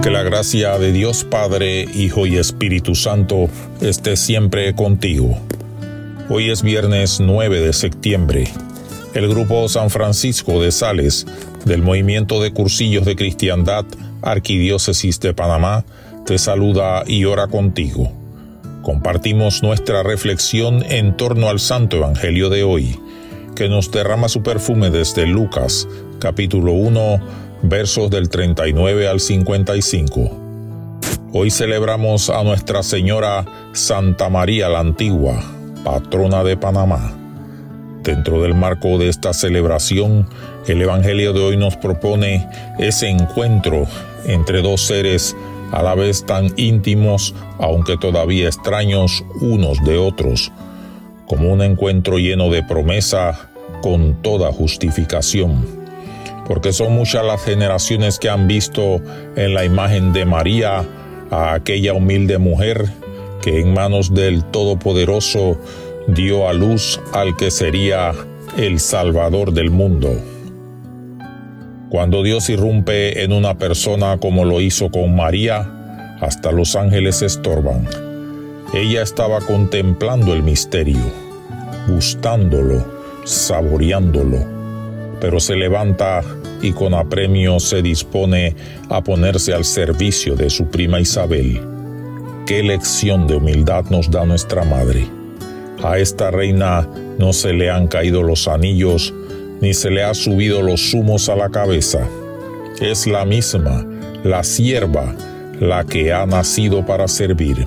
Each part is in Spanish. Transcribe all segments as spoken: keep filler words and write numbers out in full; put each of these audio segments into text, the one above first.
Que la gracia de Dios Padre, Hijo y Espíritu Santo esté siempre contigo. Hoy es viernes nueve de septiembre. El Grupo San Francisco de Sales, del Movimiento de Cursillos de Cristiandad, Arquidiócesis de Panamá, te saluda y ora contigo. Compartimos nuestra reflexión en torno al Santo Evangelio de hoy, que nos derrama su perfume desde Lucas, capítulo uno, versos del treinta y nueve al cincuenta y cinco. Hoy celebramos a Nuestra Señora Santa María la Antigua, patrona de Panamá. Dentro del marco de esta celebración, el Evangelio de hoy nos propone ese encuentro entre dos seres a la vez tan íntimos, aunque todavía extraños unos de otros, como un encuentro lleno de promesa con toda justificación. Porque son muchas las generaciones que han visto en la imagen de María a aquella humilde mujer que en manos del Todopoderoso dio a luz al que sería el Salvador del mundo. Cuando Dios irrumpe en una persona como lo hizo con María, hasta los ángeles estorban. Ella estaba contemplando el misterio, gustándolo, saboreándolo, pero se levanta y con apremio se dispone a ponerse al servicio de su prima Isabel. ¡Qué lección de humildad nos da nuestra Madre! A esta reina no se le han caído los anillos, ni se le ha subido los zumos a la cabeza. Es la misma, la sierva, la que ha nacido para servir.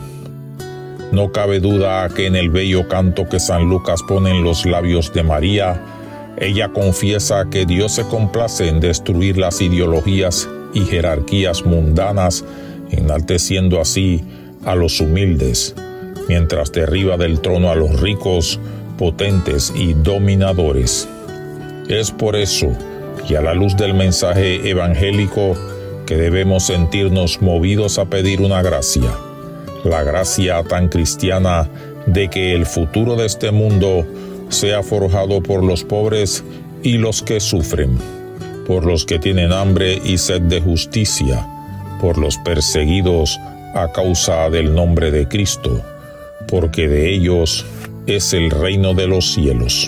No cabe duda que en el bello canto que San Lucas pone en los labios de María, ella confiesa que Dios se complace en destruir las ideologías y jerarquías mundanas, enalteciendo así a los humildes, mientras derriba del trono a los ricos, potentes y dominadores. Es por eso, y a la luz del mensaje evangélico, que debemos sentirnos movidos a pedir una gracia, la gracia tan cristiana de que el futuro de este mundo sea forjado por los pobres y los que sufren, por los que tienen hambre y sed de justicia, por los perseguidos a causa del nombre de Cristo, porque de ellos es el reino de los cielos.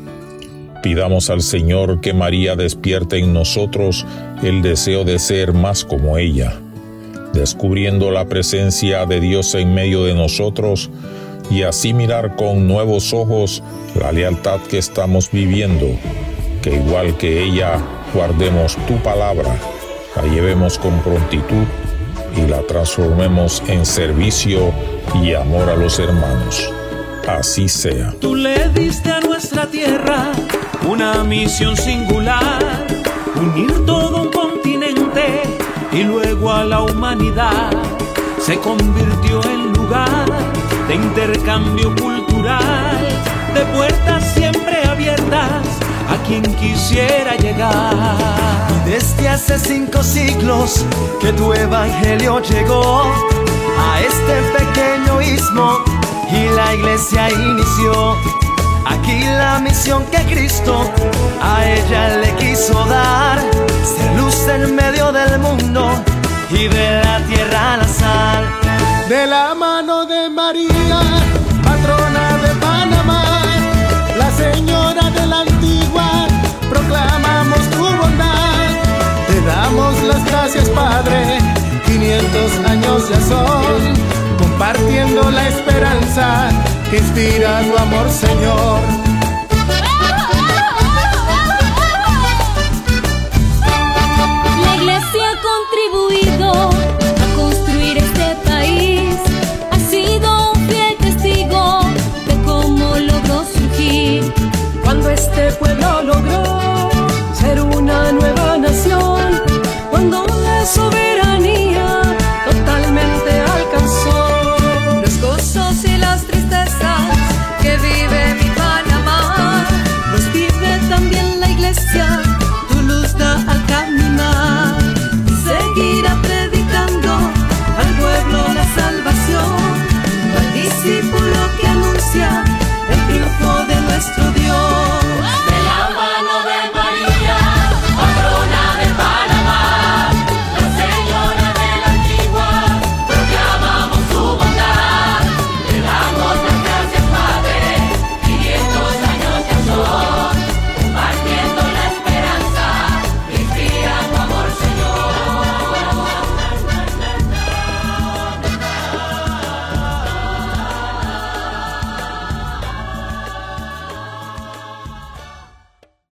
Pidamos al Señor que María despierte en nosotros el deseo de ser más como ella, descubriendo la presencia de Dios en medio de nosotros, y así mirar con nuevos ojos la lealtad que estamos viviendo, que igual que ella guardemos tu palabra, la llevemos con prontitud y la transformemos en servicio y amor a los hermanos. Así sea. Tú le diste a nuestra tierra una misión singular, unir todo un continente y luego a la humanidad. Se convirtió en lugar de intercambio cultural, de puertas siempre abiertas a quien quisiera llegar. Y desde hace cinco siglos que tu evangelio llegó a este pequeño istmo y la iglesia inició. Aquí la misión que Cristo a ella le quiso dar, ser luz en medio del mundo y de la tierra la sal. De la mano de María, patrona de Panamá, la Señora de la Antigua, proclamamos tu bondad. Te damos las gracias, Padre, quinientos años ya son, compartiendo la esperanza que inspira tu amor, Señor.